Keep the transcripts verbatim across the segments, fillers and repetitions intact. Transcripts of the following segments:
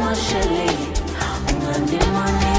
ungandimosheli, ungandimoneli.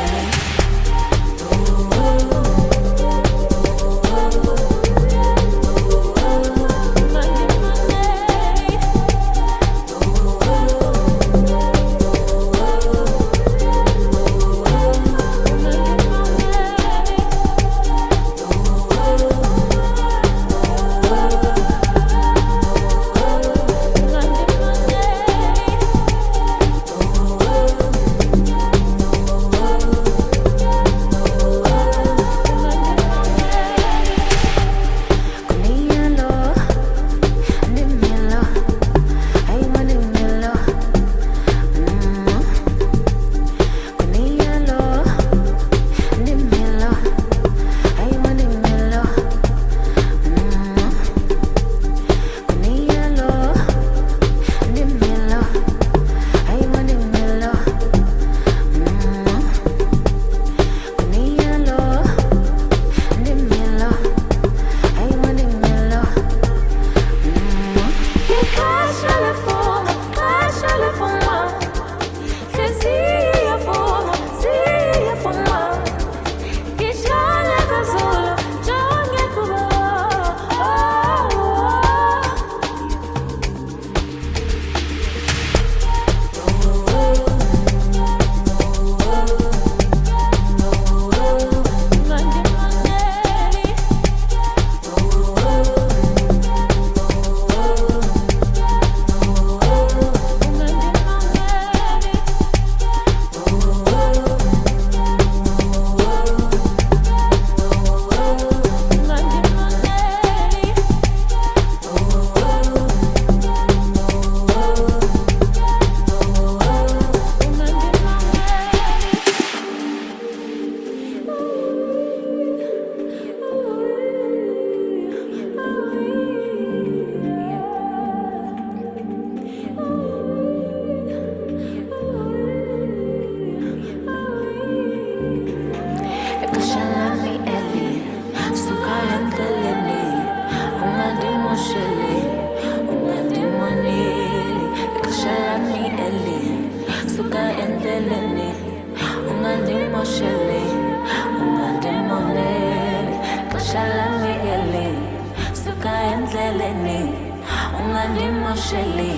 Ungandimosheli,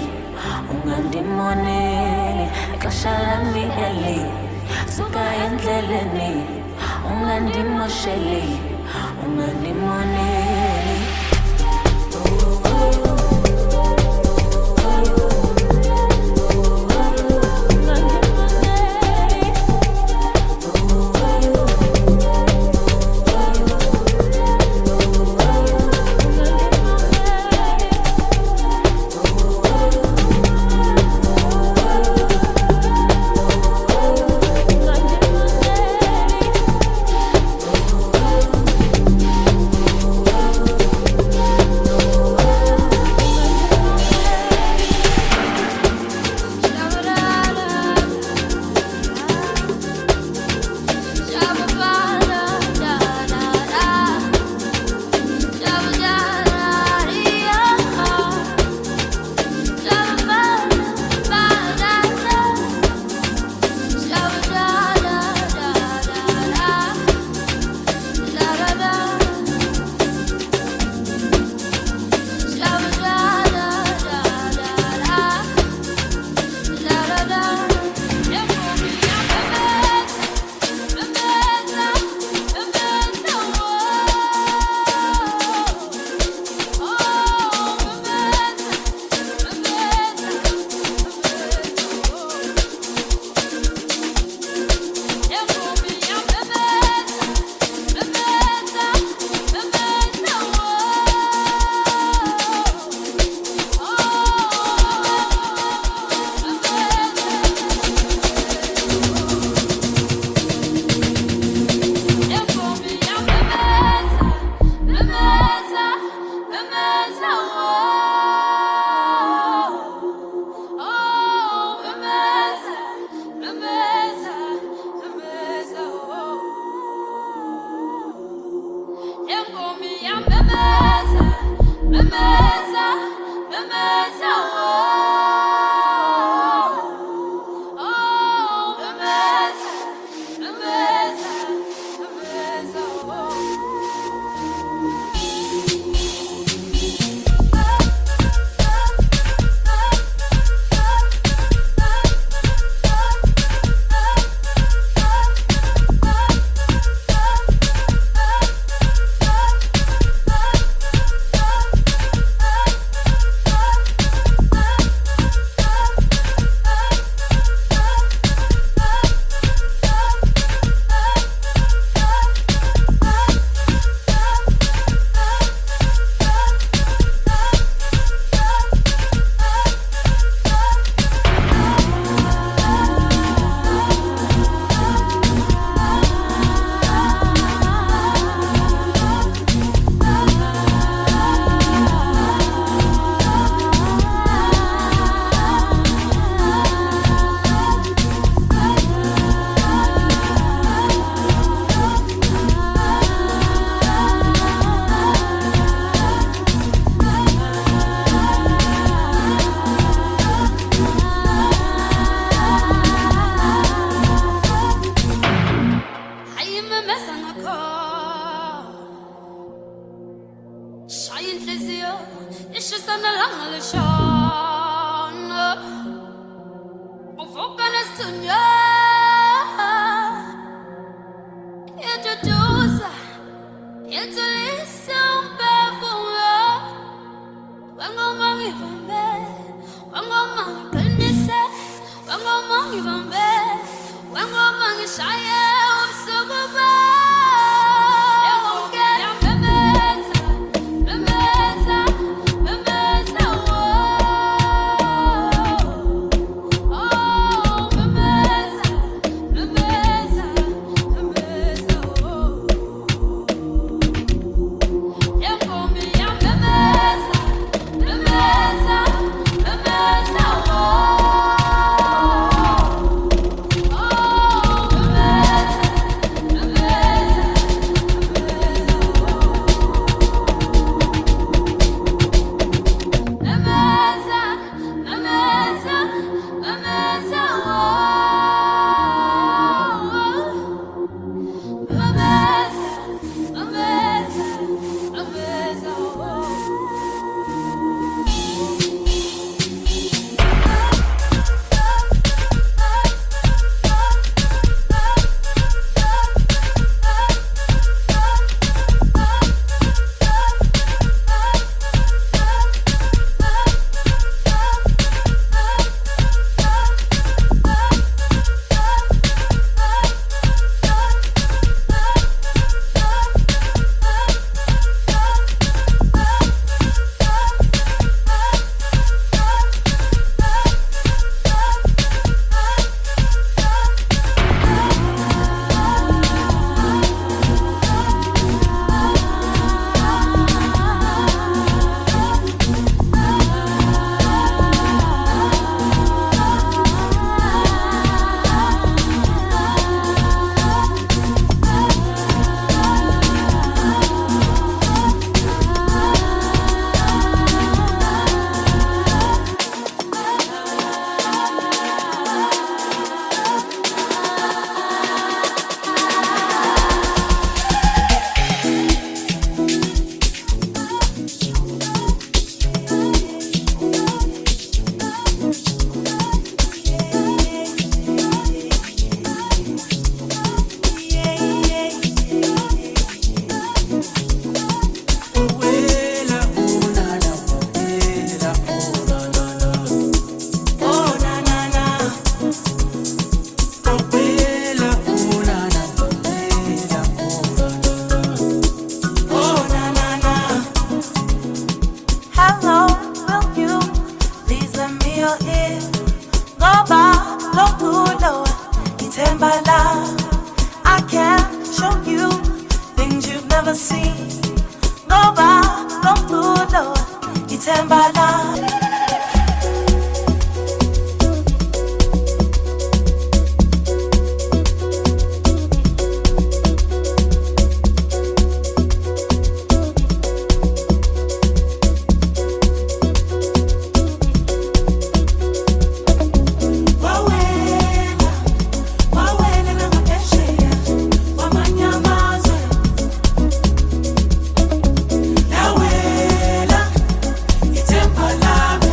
ungandimoneli, ixesha lami eli, suka endleleni. Ungandimosheli, ungandimoneli. Oh, Palabra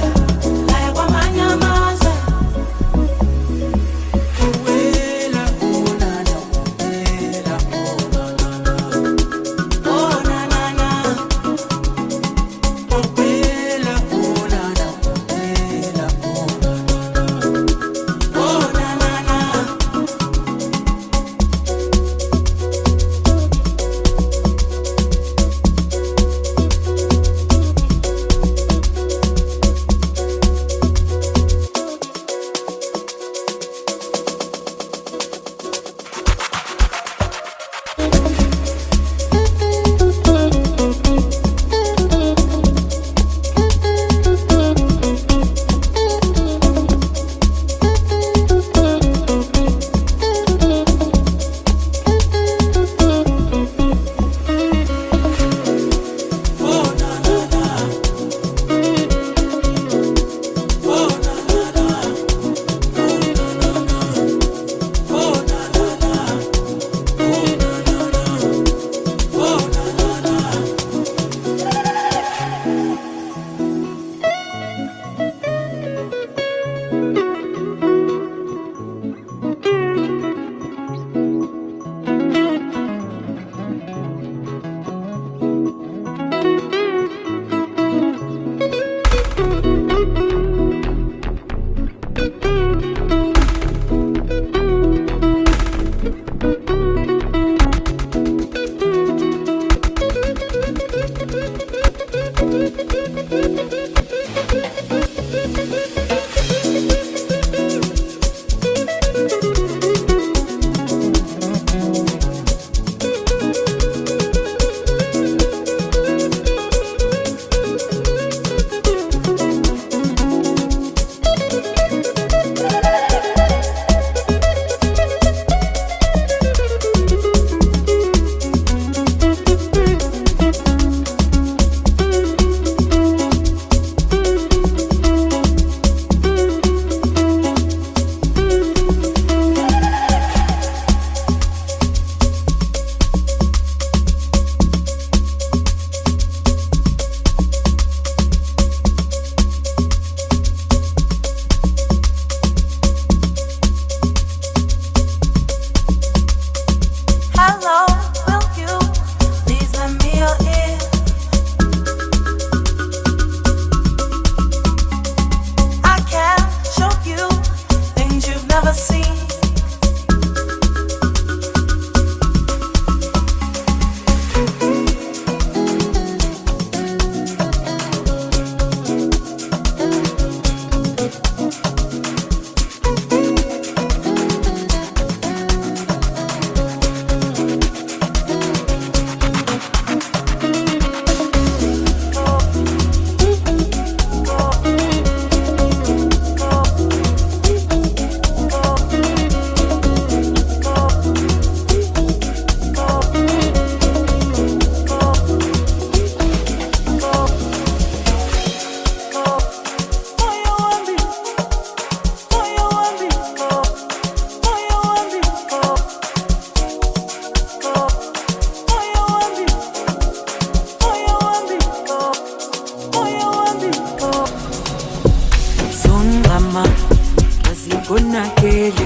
kunakele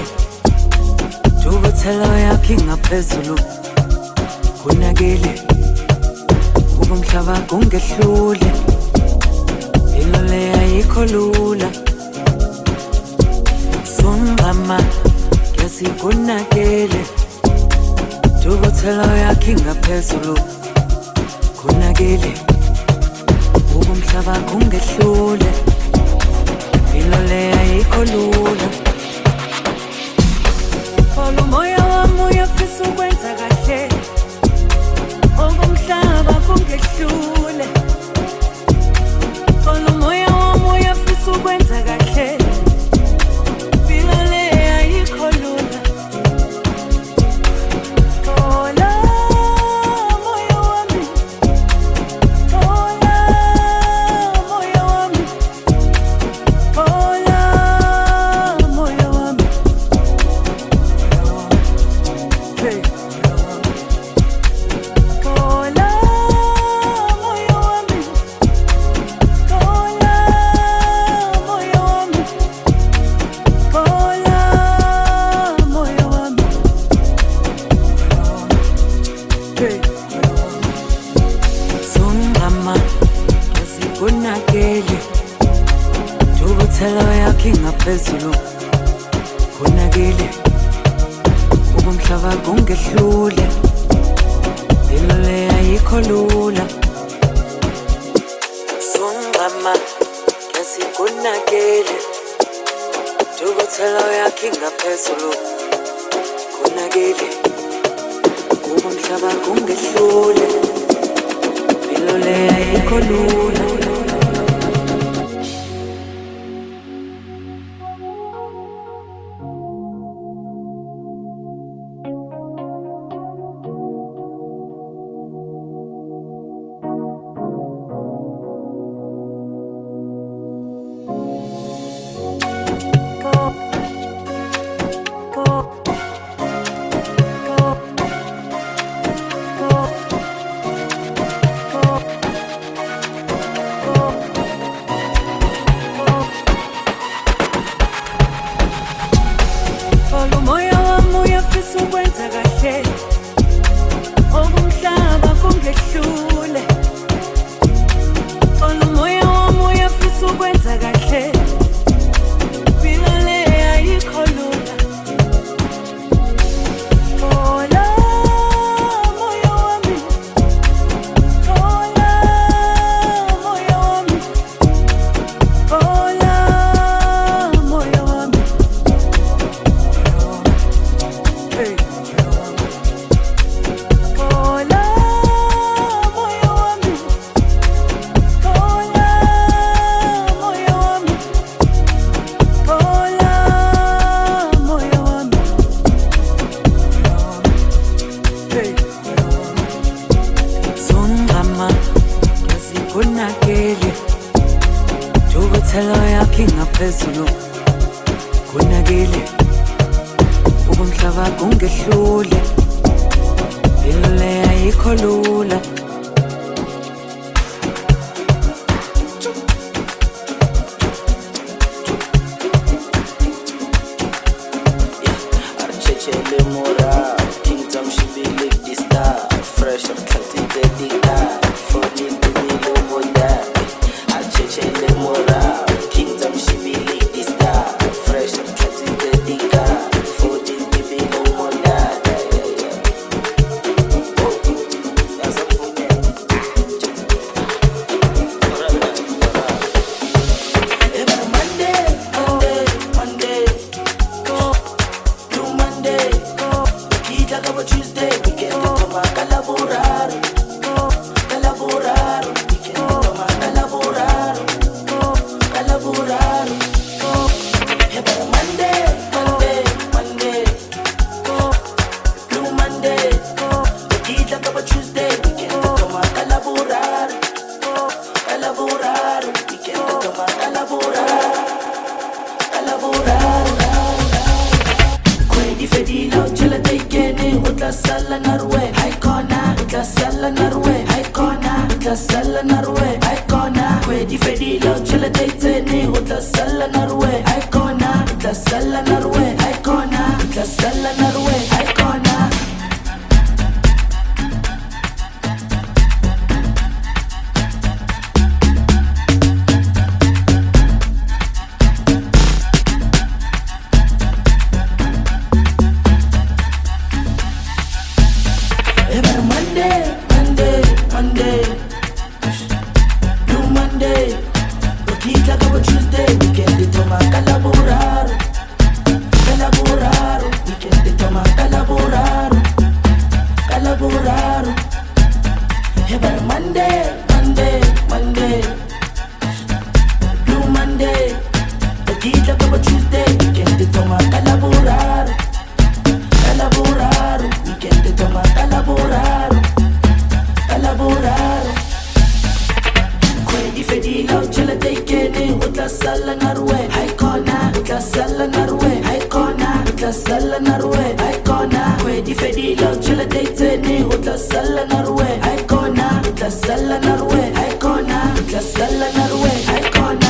Jukuthela yakhe ngaphezulu kunakele Ubumhlaba kungehlule Impilo le ayikho lula Sungama yasikunakele Jukuthela yakhe ngaphezulu kunakele Ubumhlaba kungehlule Impilo le ayikho lula Polo moya wami uyafisa ukwenza kahle Okumhlaba kungehlule Polo moya wami uyafisa ukwenza kahle Impilo le ayikho lula Polo moya wami Polo moya wami Polo moya wami Hey Polo moya wami Polo moya wami Polo moya wami Hey Sungama yasikunakele Jukuthela yakhe ngaphezulu kunakele Ubumhlaba kungehlule Impilo le ayikho lula Sungama yasikunakele Jukuthela yakhe ngaphezulu kunakele Ubumhlaba kungehlule Impilo le ayikho lula Polo moya wami uyafisa ukwenza kahle Okumhlaba kungehlule Polo moya wami uyafisa ukwenza kahle Impilo le ayikho lula Polo moya wami Polo moya wami Polo moya wami phezulu kunakile ubumhlaba kungehlule ile ayikho lula Archechele mora kingdom shibili dista fresh and cultivated dita forty bilo boda Archechele mora kingdom shibili dista fresh and cultivated dita forty bilo boda That's a full Every Monday, Monday, Monday, Blue Monday, Kita kama Tuesday, weekend kama kalaborar, kalaborar, weekend kama kalaborar, kalaborar. Every Monday, Monday, Monday, Blue Monday, Kita kama Tuesday, weekend kama kalaborar, kalaborar, weekend kama kalaborar, kalaborar. Kwedi fedila uchela teikene utla sala narwe haikona utla sala narwe haikona utla sala narwe haikona Kwedi fedila uchela teikene utla sala narwe haikona utla sala narwe haikona utla sala narwe haikona Every Monday, Monday, Monday, Blue Monday, Kita kama Tuesday, weekend toma kalaborar, kalaborar, weekend toma kalaborar, kalaborar. Every Monday, Monday, Monday, Blue Monday, Kita kama Tuesday, weekend toma kalaborar, kalaborar, weekend toma kalaborar, kalaborar. Kwedi fedila uchela teikene utla sala narwe haikona utla sala narwe haikona utla sala narwe haikona Kwedi fedila uchela teikene utla sala narwe haikona utla sala narwe haikona utla sala narwe haikona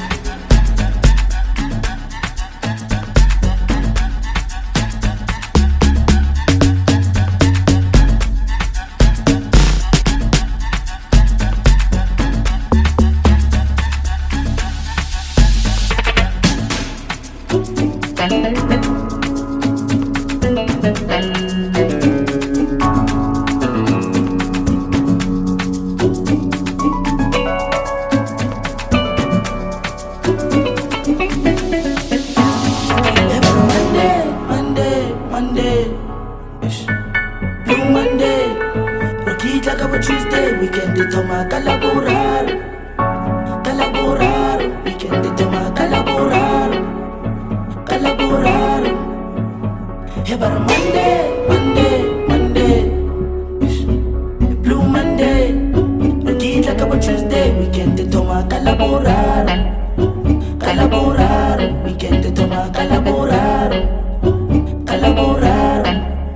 Every Monday, Monday, Monday, Blue Monday, Rokita kama Tuesday, weekend toma kalaborar, kalaborar, weekend toma kalaborar, kalaborar. Every Monday, Monday, Monday, Blue Monday, Rokita kama Tuesday, weekend toma kalaborar, kalaborar, weekend toma kalaborar, kalaborar.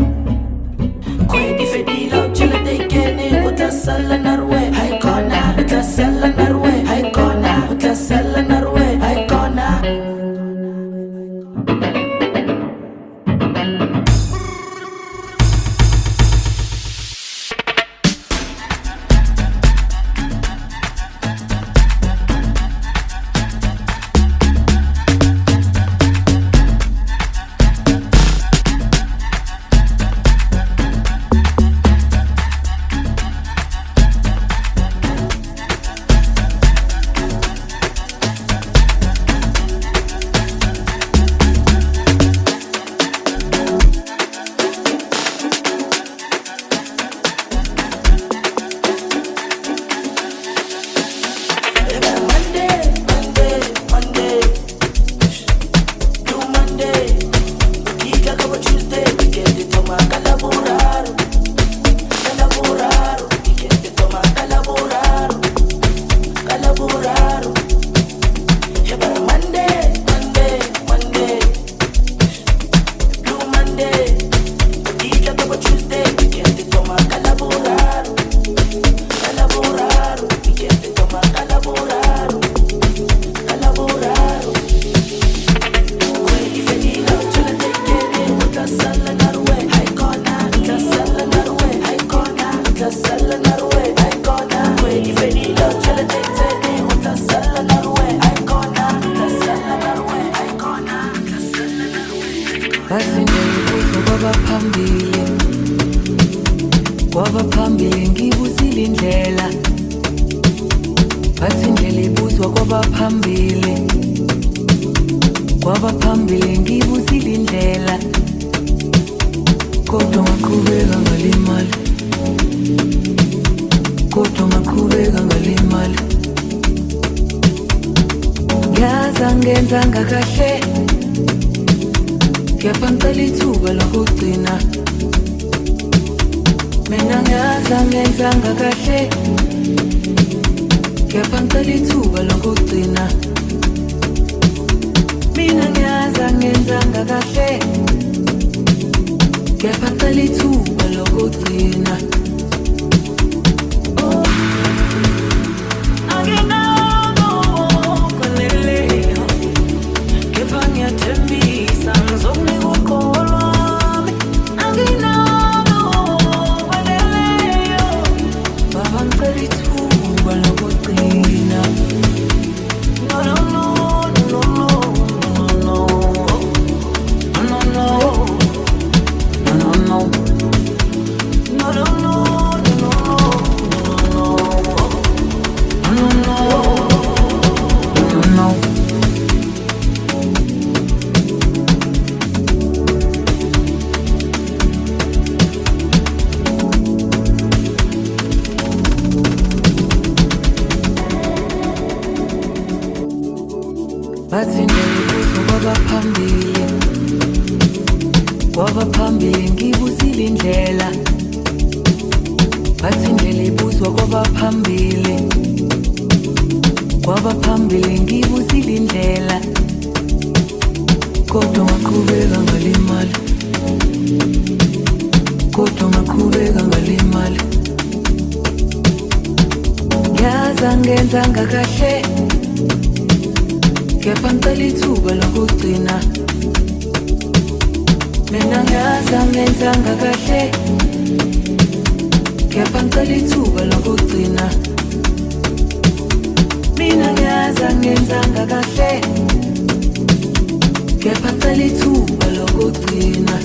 Kwedi fedila uchela teikene utla sala narwe haikona utla sala narwe haikona utla sala narwe haikona Monday, Dita Papa Tuesday, weekend toma calaboraro, calaboraro, weekend toma calaboraro, calaboraro. Quelli fedila, ce la tekere, uta sala narwe, haikona, uta sala narwe, haikona, uta sala narwe, haikona. Quelli fedila, ce la tekere, uta sala narwe, haikona, uta sala narwe, haikona, uta sala narwe. Basindelibuzo kwabaphambili kwabaphambili ngibusile indlela basindelibuzo kwabaphambili kwabaphambili ngibusile indlela kodwa ngaqhubeka ngalimali kodwa ngaqhubeka ngalimali yaza ngenzanga kahle kepha ngicela ithuba lokugcina mina ngiyaza ngenzanga kahle kepha ngicela ithuba lokugcina mina ngiyaza ngenzanga kahle kepha ngicela ithuba lokugcina basindelibuzo kwabaphambili kwabaphambili ngibusile indlela basindelibuzo kwabaphambili kwabaphambili ngibusile indlela kodwa ngaqhubeka ngalimali kodwa ngaqhubeka ngalimali yaza ngenzanga kahle kepha ngicela ithuba lokugcina mina ngiyaza ngenzanga kahle kepha ngicela ithuba lokugcina mina ngiyaza ngenzanga kahle kepha ngicela ithuba lokugcina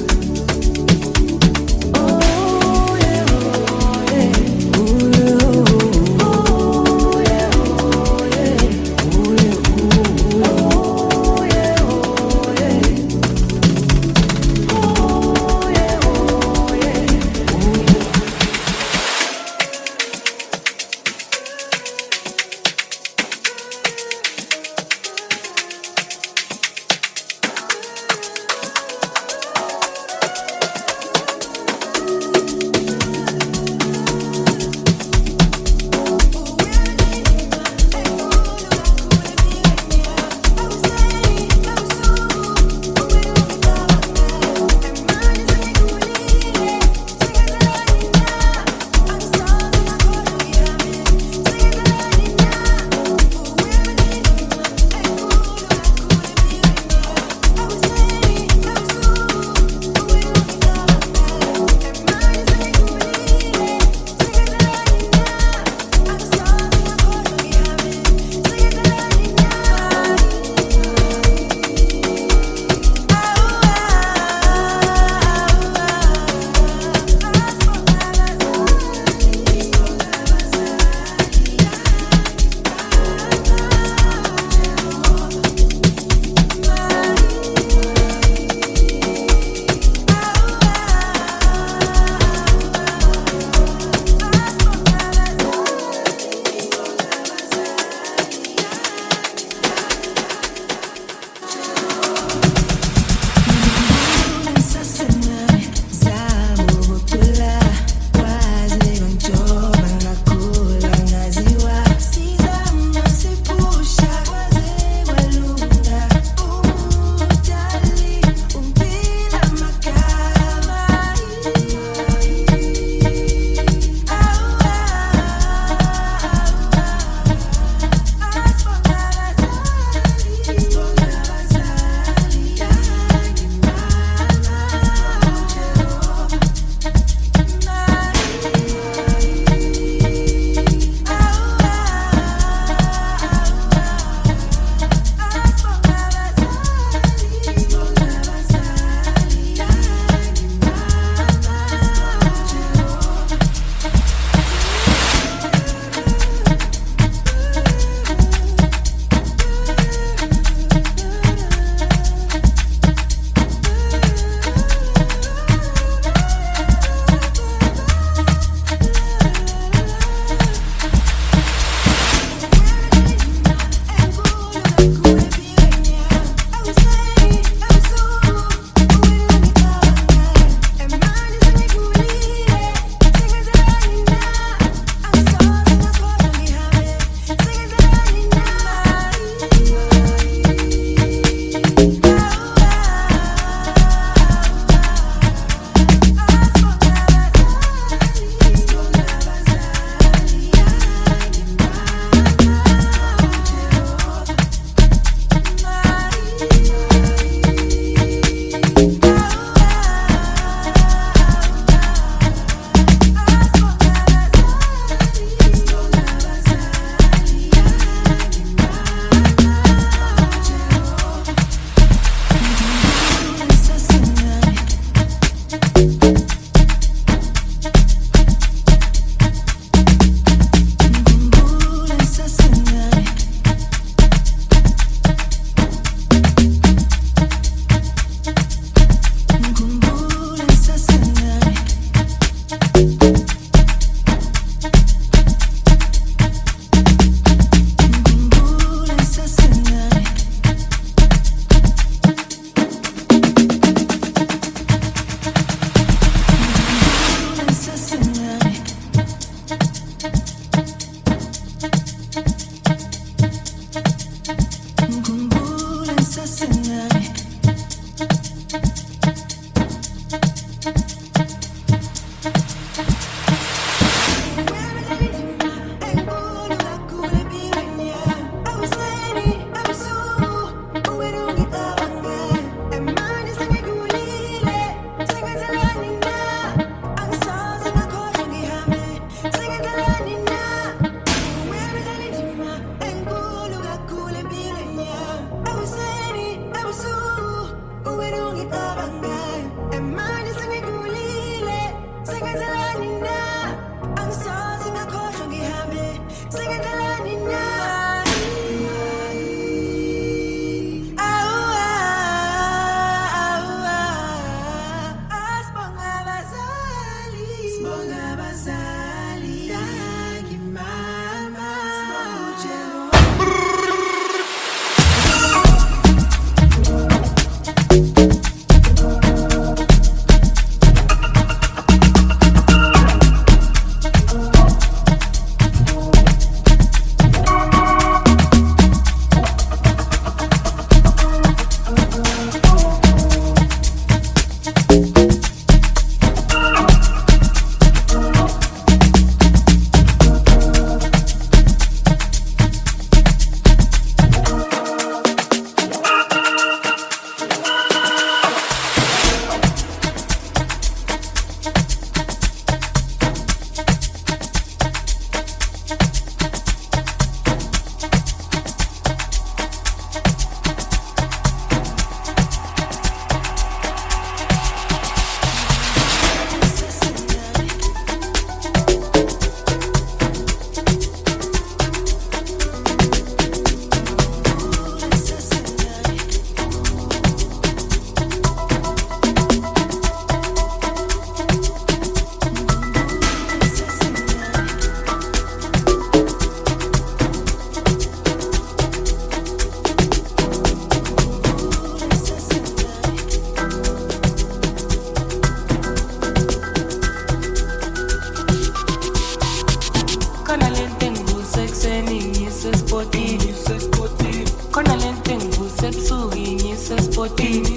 ngisespotini khona lento engivuse ebusuku ngisespotini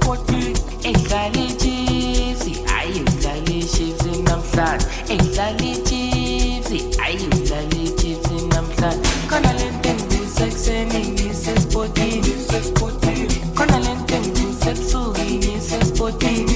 edlala i-chiefs ayi udlala i-chiefs namhlanje edlala i-chiefs ayi udlala i-chiefs namhlanje khona lento engivuse ekuseni ngisespotini khona lento engivuse ebusuku ngisespotini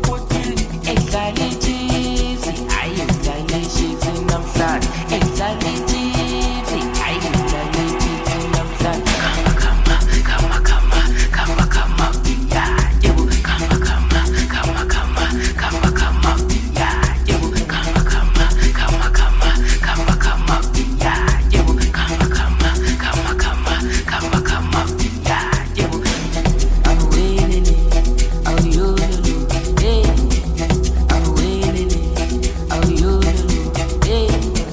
edlala i-chiefs ayi udlala i-chiefs namhlanje edlala i-chiefs ayi udlala i-chiefs namhlanje kama kama kama kama kama yeah yebo kama kama kama kama kama kama yeah yebo kama kama kama kama kama kama yeah yebo kama kama kama kama kama kama yeah yebo awelele awuyololo eh awelele awuyololo eh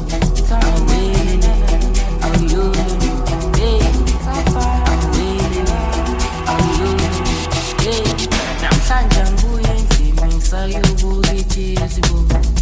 awelele awuyololo eh awelele awuyololo eh namhlanje ngibuye endlini ngisayobuka i-chiefs bo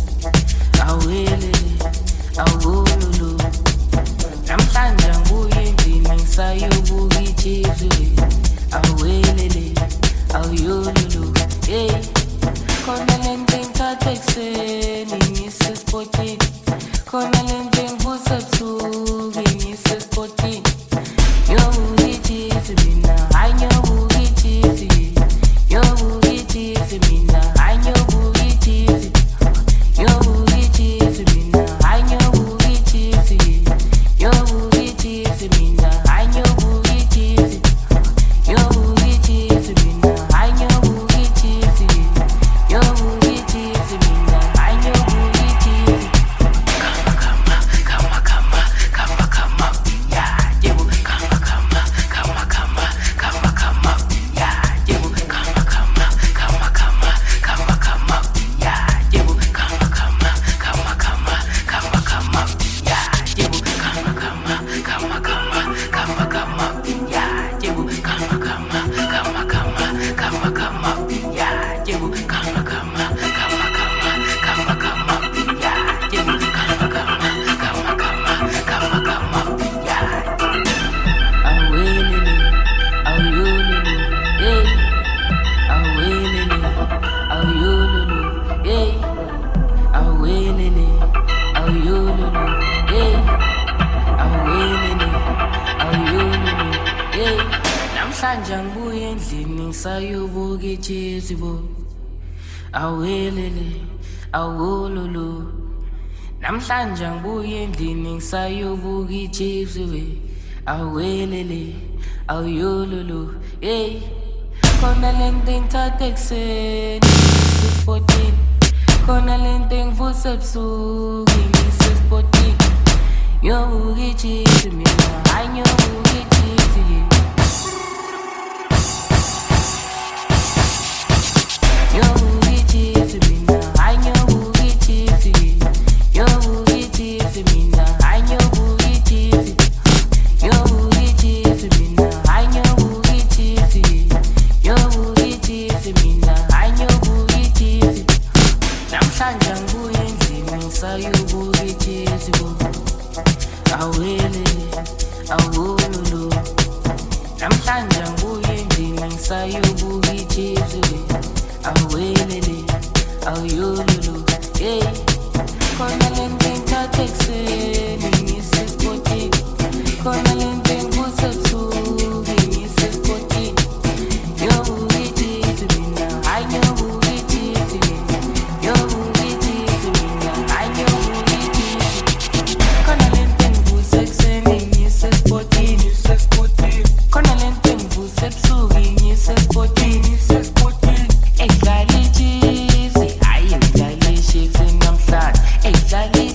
awelele awuyololo namhlanje ngibuye endlini ngisayobuka i-chiefs awelele awuyololo hey khona lento engithatha ekuseni ngisespotini khona lento engivusa ebusuku ngisespotini ngiyobuka i-chiefs mina hayi ngiyobuka i-chiefs ngiyobuka i-chiefs mina hayi ngiyobuka i-chiefs ngiyobuka i-chiefs mina hayi ngiyobuka i-chiefs ngiyobuka i-chiefs mina hayi ngiyobuka i-chiefs ngiyobuka i-chiefs mina hayi ngiyobuka i-chiefs ngiyobuka i-chiefs mina hayi ngiyobuka i-chiefs kama kama kama kama kama yeah yebo kama kama kama kama kama kama yeah yebo kama kama kama kama kama kama yeah yebo kama kama kama kama kama kama yeah yebo kama kama kama kama kama kama yeah yebo kama kama kama kama kama kama yeah yebo kama kama kama kama kama kama yeah yebo kama kama kama kama kama kama yeah awelele awuyololo hey awelele awuyololo hey awelele awuyololo hey awelele awuyololo hey namhlanje ngibuye endlini ngisayobuka i-chiefs bo awelele awololo namhlanje ngibuye endlini ngisayobuka i-chiefs we awelele awuyololo hey khona lento engithatha ekuseni ngisespotini khona lento engivusa ebusuku ngisespotini ngiyobuka i-chiefs mina hayi ngiyobuka i-chiefs ngiyobuka i-chiefs mina hayi ngiyobuka i-chiefs ngiyobuka i-chiefs mina hayi ngiyobuka i-chiefs ngiyobuka i-chiefs mina hayi ngiyobuka i-chiefs ngiyobuka i-chiefs mina hayi ngiyobuka i-chiefs namhlanje ngibuye endlini ngisayobuka i-chiefs bo awelele awololo namhlanje ngibuye endlini ngisayobuka i-chiefs awelele awuyololo hey khona lento engithatha ekuseni ngisespotini khona lento engivusa ebusuku ngisespotini ngiyobuka i-chiefs mina hayi ngiyobuka i-chiefs ngiyobuka i-chiefs mina hayi ngiyobuka i-chiefs khona lento engivusa ekuseni ngisespotini khona lento engivusa ebusuku ngisespotini edlala i-chiefs ayi udlala i-chiefs namhlanje edlala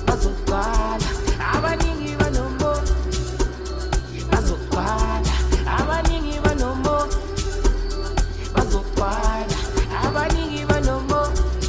bazogcwala abaningi banombo bazogcwala abaningi banombo bazogcwala abaningi banombo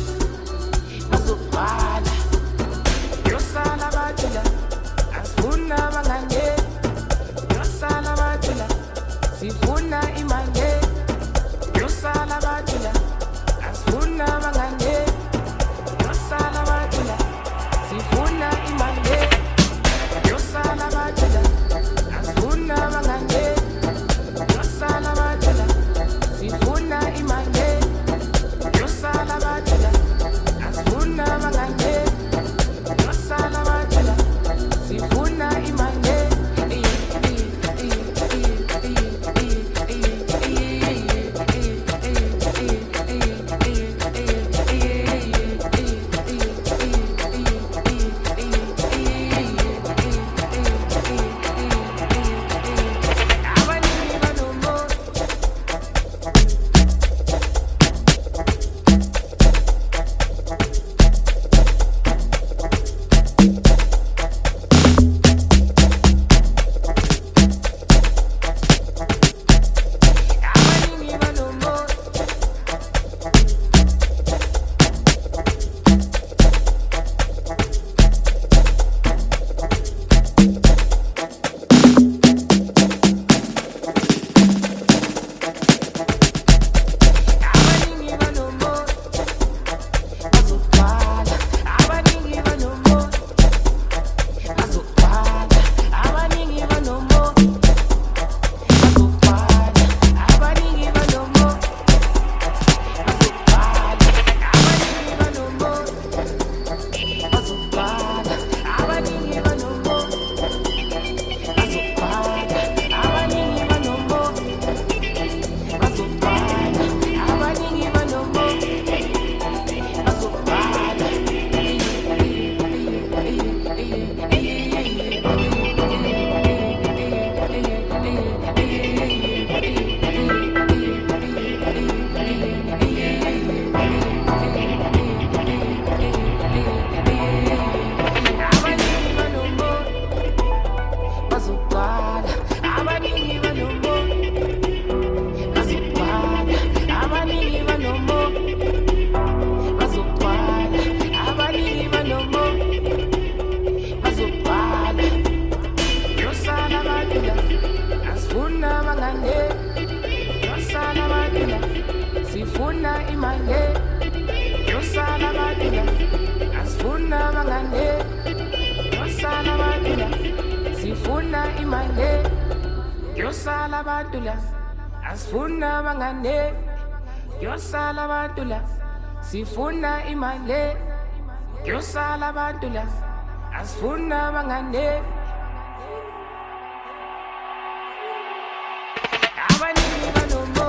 bazogcwala yosala batula asifuna bangane yosala batula sifuna imanje yosala batula asifuna bangane yosala batula sifuna imanje yosala batula asifuna bangane yosala batula sifuna imanje yosala batula asifuna bangane yosala batula sifuna imanje sifuna imanje yosala batula asifuna bangane abaningi banombo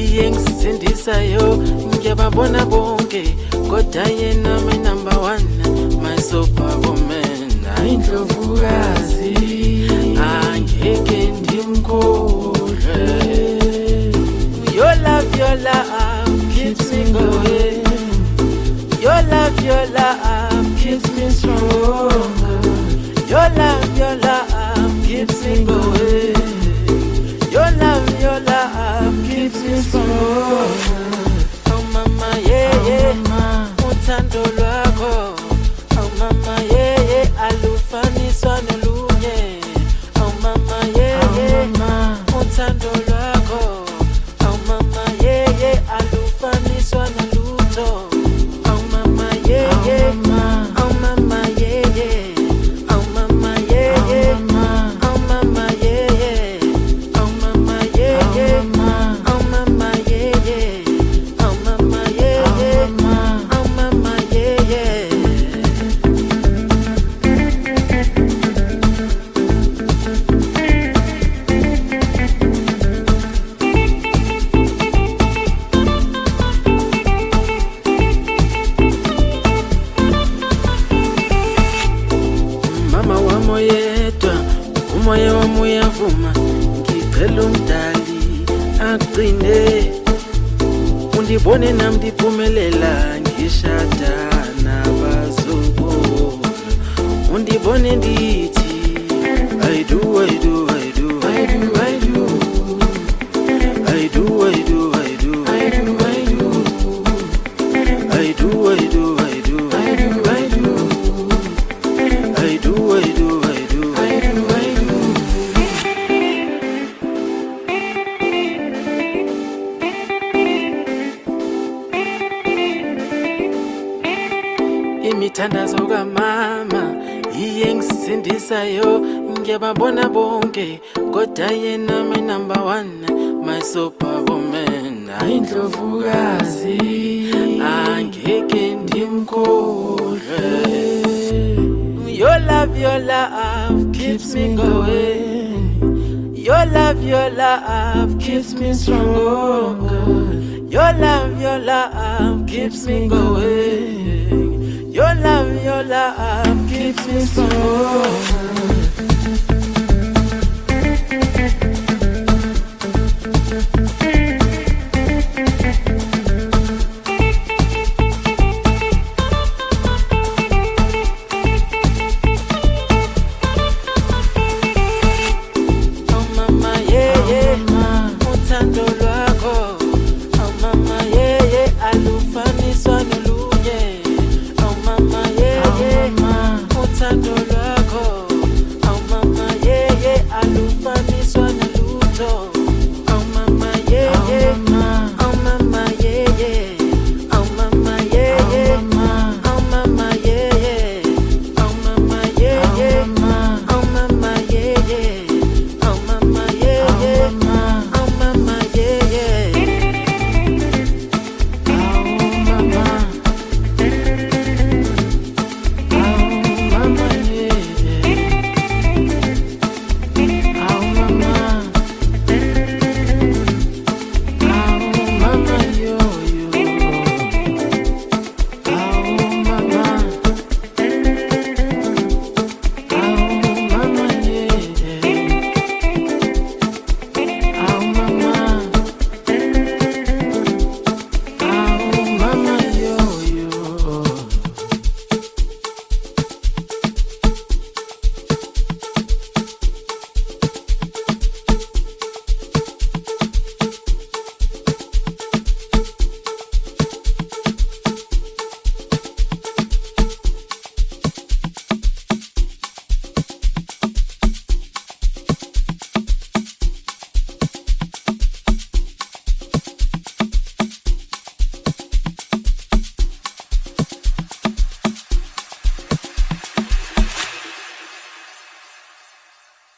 iyengisindisayo ngiyababona bonke kodwa yena my number one, my superwoman, ayindlovukazi angeke ndimkholwe. Your love, your love keeps me going. Your love, your love keeps me strong. Your love, your love keeps me going. Your love, your love keeps me strong. Oh mama, yeah, yeah, uthando lwakho. Oh mama, yeah, yeah, alufaniswa nolunye. Oh mama, yeah, yeah, uthando lwakho. Oh mama, yeah, yeah, alufaniswa nolutho. Oh mama, yeah, yeah, oh mama, yeah, yeah. Oh mama, yeah, yeah, oh mama, yeah, yeah. Oh mama, yeah, yeah, oh mama, yeah, yeah. Oh mama, yeah, yeah, oh mama, yeah, yeah. Mama wamoyedwa umoya wami uyavuma ngicela umdali agcine undibone nami ndiphumelela ngishada nabazukulu undibone ndithi I do I do I do I do I do I do I do I do I do I do I do I do I do I do I do I do, I do, I do, I do, I do. Imithandazo kamama iyengisindisayo ngiyababona bonke kodwa yena my number one, my superwoman, ayindlovukazi angeke ndimkholwe. Your love, your love keeps me going. Your love, your love keeps me strong. Your love, your love keeps me going. Your love, your love keeps me strong.